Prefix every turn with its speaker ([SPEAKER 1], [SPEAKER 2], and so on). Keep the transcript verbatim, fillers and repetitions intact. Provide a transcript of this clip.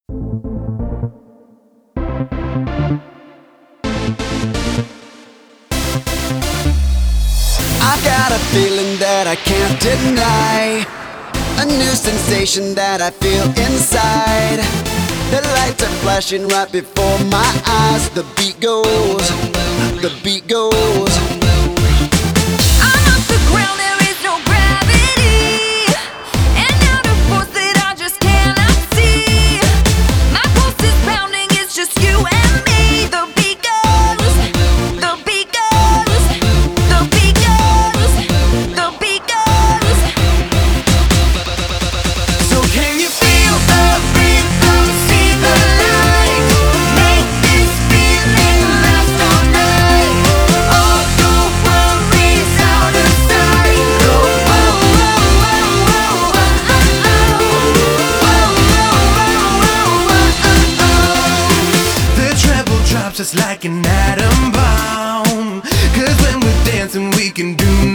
[SPEAKER 1] I've got a feeling that I can't deny, a new sensation that I feel inside. The lights are flashing right before my eyes. The beat goes, the beat goes.
[SPEAKER 2] I'm off the ground, there is no gravity, and out of force that I just cannot see. My pulse is pounding, it's just you and me. The beat goes, the beat goes, the beat goes, the beat goes.
[SPEAKER 1] So can you feel the rhythm, see the light, make this feeling last all night. All the worries out of sight. Oh, oh, oh, oh, oh, oh, oh, oh.
[SPEAKER 3] The treble drops just like an atom bomb. 'Cause when we're dancing we can do